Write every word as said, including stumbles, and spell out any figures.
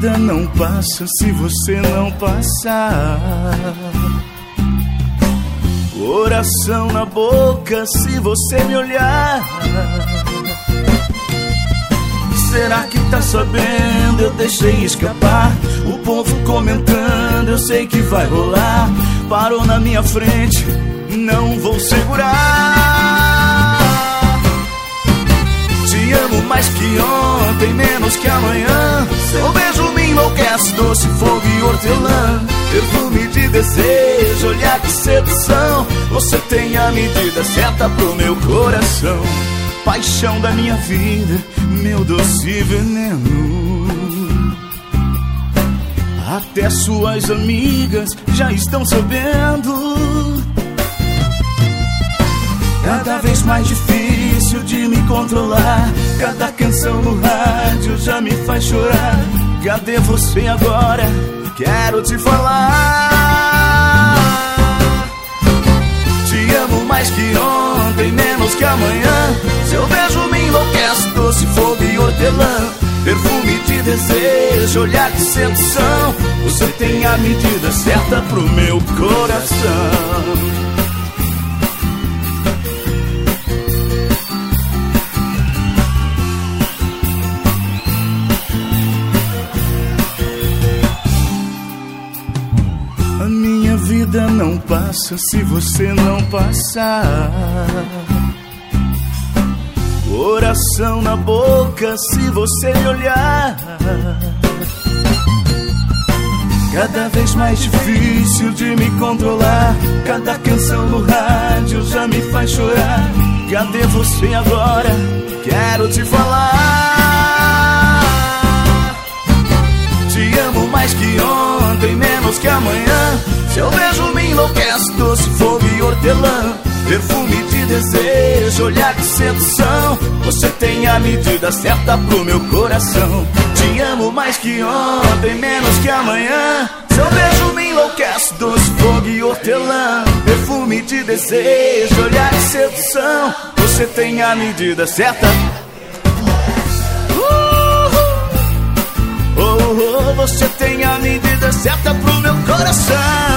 vida não passa se você não passar. Coração na boca se você me olhar. Será que tá sabendo? Eu deixei escapar. O povo comentando, eu sei que vai rolar. Parou na minha frente, não vou segurar. Te amo mais que ontem, menos que amanhã. Seu beijo me enlouquece, doce fogo e hortelã. Perfume de desejo, olhar de sedução. Você tem a medida certa pro meu coração. Paixão da minha vida, meu doce veneno. Até suas amigas já estão sabendo. Cada vez mais difícil de me controlar. Cada canção no rádio já me faz chorar. Cadê você agora? Quero te falar. Te amo mais que ontem, menos que amanhã. Seu beijo me enlouquece, doce fogo e hortelã. Perfume de desejo, olhar de sedução. Você tem a medida certa pro meu coração. A minha vida não passa se você não passar. Coração na boca se você me olhar. Cada vez mais difícil de me controlar. Cada canção no rádio já me faz chorar. Cadê você agora? Quero te falar. Te amo mais que ontem, menos que amanhã. Seu beijo me enlouquece, doce fogo e hortelã. Perfume de desejo, olhar de sedução. Você tem a medida certa pro meu coração. Te amo mais que ontem, menos que amanhã. Seu beijo me enlouquece, doce fogo e hortelã. Perfume de desejo, olhar de sedução. Você tem a medida certa. Uh-huh. Oh, oh, você tem a medida certa pro meu coração.